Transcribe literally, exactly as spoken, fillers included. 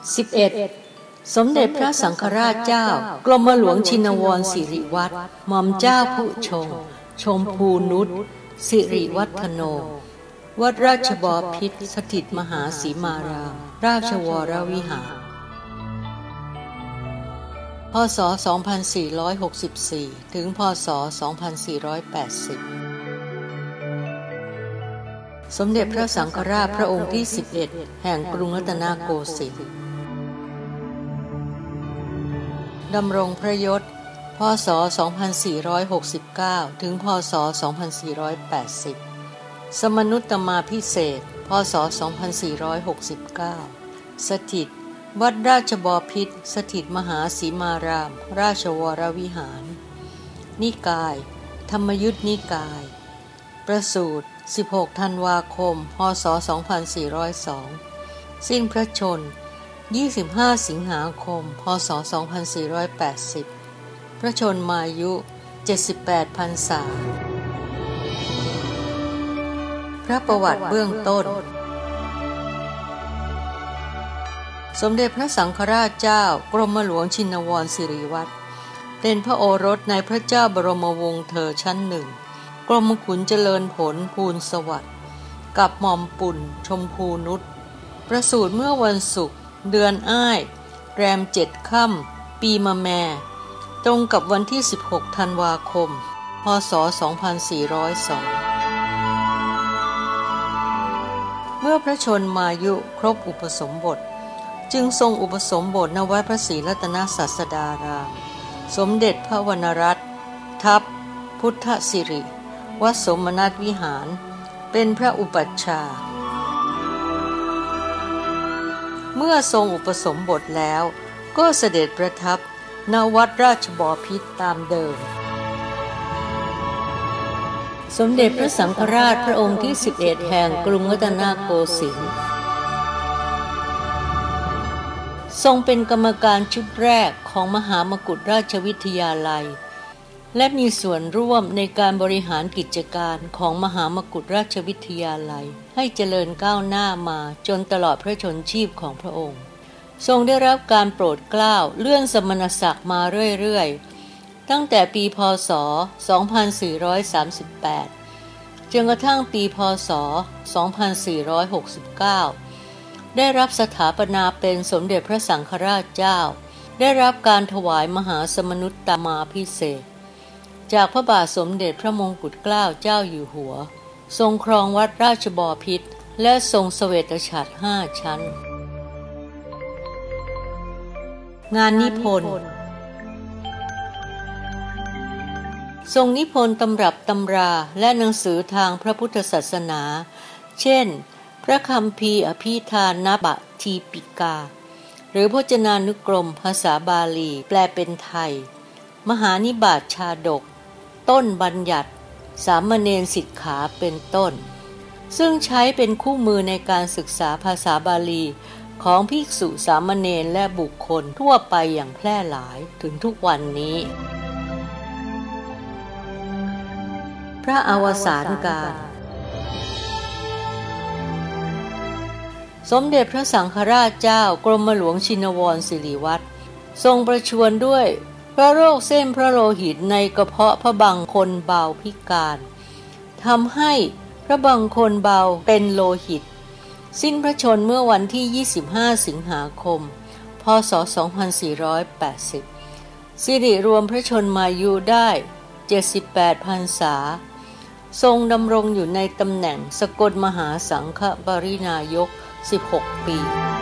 สิบเอ็ดสมเด็จพระสังฆราชเจ้ากรมหลวงชินวรสิริวัฒน์หม่อมเจ้าผู้ชงชมพูนุชสิริวัฒโนวัดราชบพิตรสถิตมหาสีมารามราชวรวิหารพ.ศ. สองพันสี่ร้อยหกสิบสี่ ถึงพ.ศ. สองพันสี่ร้อยแปดสิบสมเด็จพระสังฆราชพระองค์ที่สิบเอ็ดแห่งกรุงรัตนโกสินทร์ดำรงพระยศพ.ศ. สองพันสี่ร้อยหกสิบเก้า ถึงพ.ศ. สองพันสี่ร้อยแปดสิบสมนุตมาภิเษกพ.ศ. สองพันสี่ร้อยหกสิบเก้าสถิตวัดราชบพิตรสถิตมหาสีมารามราชวรวิหารนิกายธรรมยุทธนิกายประสูติสิบหกธันวาคมพ.ศ. สองพันสี่ร้อยสองสิ้นพระชนม์ยี่สิบห้าสิงหาคมพ.ศ. สองพันสี่ร้อยแปดสิบพระชนมายุเจ็ดสิบแปดพรรษาพระประวัติเบื้องต้นสมเด็จพระสังฆราชเจ้ากรมหลวงชินวรสิริวัฒน์เป็นพระโอรสในพระเจ้าบรมวงศ์เธอชั้นหนึ่งกรมขุนเจริญผลภูลสวัสดิ์กับหม่อมปุ่นชมพูนุชประสูติเมื่อวันศุกร์เดือนอ้ายแรมเจ็ดค่ำปีมะแม่ตรงกับวันที่สิบหกธันวาคมพ.ศ. สองพันสี่ร้อยสองเมื่อพระชนมายุครบอุปสมบทจึงทรงอุปสมบทณวัดพระศรีรัตนศาสดารามสมเด็จพระวรรณรัตน์ทัพพุทธสิริวัดสมนัสวิหารเป็นพระอุปัชฌาย์เมื่อทรงอุปสมบทแล้วก็เสด็จประทับณวัดราชบพิตรตามเดิมสมเด็จพระสังฆราชพระองค์ที่สิบเอ็ดแห่งกรุงรัตนโกสินทร์ทรงเป็นกรรมการชุดแรกของมหามกุฏราชวิทยาลัยและมีส่วนร่วมในการบริหารกิจการของมหามกุฏราชวิทยาลัยให้เจริญก้าวหน้ามาจนตลอดพระชนชีพของพระองค์ทรงได้รับการโปรดเกล้าเลื่อนสมณศักดิ์มาเรื่อยๆตั้งแต่ปีพ.ศ. สองพันสี่ร้อยสามสิบแปดจนกระทั่งปีพ.ศ. สองพันสี่ร้อยหกสิบเก้าได้รับสถาปนาเป็นสมเด็จพระสังฆราชเจ้าได้รับการถวายมหาสมนุตมาภิเษกจากพระบาทสมเด็จพระมงกุฎเกล้าเจ้าอยู่หัวทรงครองวัดราชบพิตรและทรงเสวตฉัตรห้าชั้นงานนิพนธ์ทรงนิพนธ์ตำรับตำราและหนังสือทางพระพุทธศาสนาเช่นพระคัมภีร์อภิธานบทีปิกาหรือพจนานุกรมภาษาบาลีแปลเป็นไทยมหานิบาตชาดกต้นบัญญัติสามเณรสิกขาเป็นต้นซึ่งใช้เป็นคู่มือในการศึกษาภาษาบาลีของภิกษุสามเณรและบุคคลทั่วไปอย่างแพร่หลายถึงทุกวันนี้พระอวสานการสมเด็จพระสังฆราชเจ้ากรมหลวงชินวรสิริวัฒน์ทรงประชวรด้วยพระโรคเส้นพระโลหิตในกระเพาะพระบังคนเบาพิการทำให้พระบังคนเบาเป็นโลหิตสิ้นพระชนม์เมื่อวันที่ยี่สิบห้าสิงหาคมพ.ศ. สองพันสี่ร้อยแปดสิบสิริรวมพระชนมายุได้เจ็ดสิบแปดพรรษาทรงดำรงอยู่ในตำแหน่งสกลมหาสังฆปรินายกสิบหกปี